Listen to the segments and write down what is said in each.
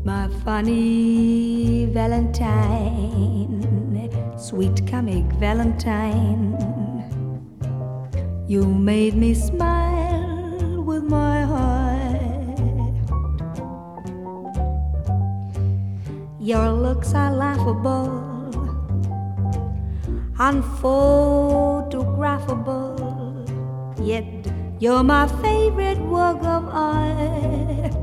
My funny Valentine, sweet comic Valentine, you made me smile with my heart. Your looks are laughable, unphotographable, yet you're my favorite work of art.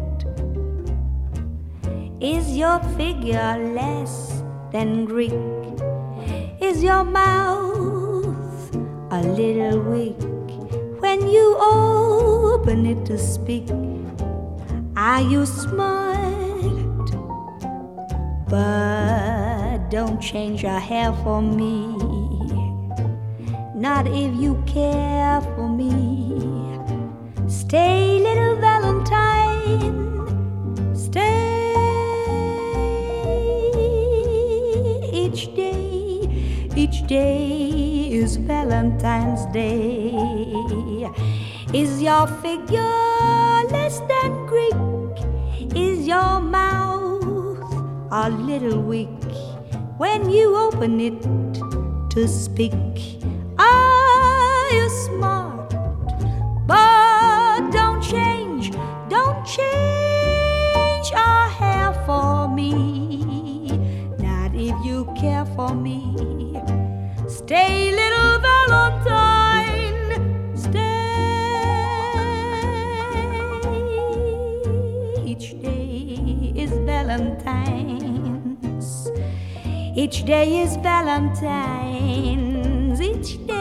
Is your figure less than Greek? Is your mouth a little weak? When you open it to speak, are you smart? But don't change your hair for me, not if you care for me. Stay, little Valentine, stay. Each day is Valentine's Day. Is your figure less than Greek? Is your mouth a little weak? When you open it to speak, are you smart? But don't change your hair for me, not if you care for me. Stay, little Valentine, stay. Each day is Valentine's. Each day is Valentine's. Each day